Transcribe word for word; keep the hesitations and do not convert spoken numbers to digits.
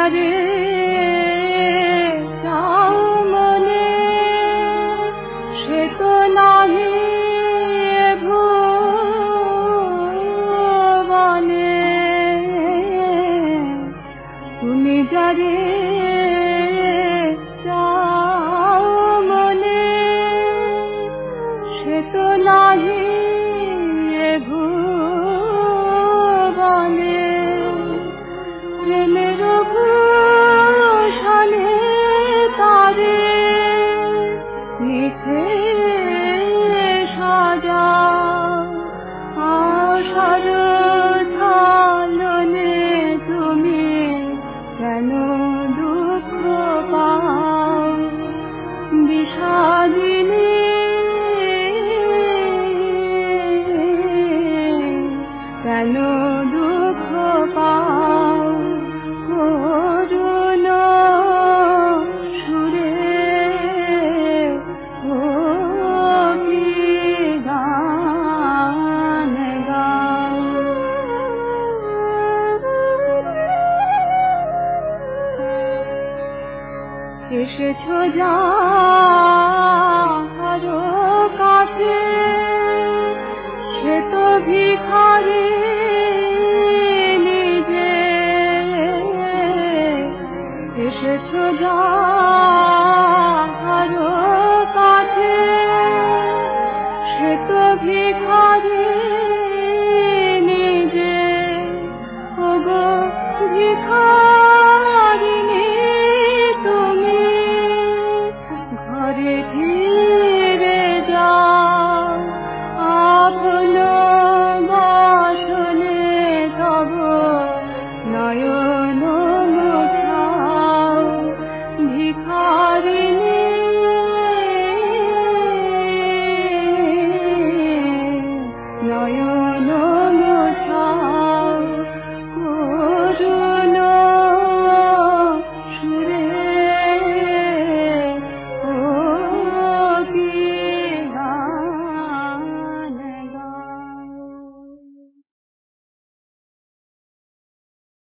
যারে চাও মনে সে তো নাহি ভুবনে তুমি যারে চাও মনে সে তো নাহি ভুবনে প্রেমের ভূষণে তারে মিছে সাজাও আশার ছলনে তুমি কেন দুঃখ পাও বিষাদিনী কেন দুঃখ পাও করুণ সুরে ও কি গান গাও এসেছো যার কাছে সে তো ভিখারি নিজে এসেছো যার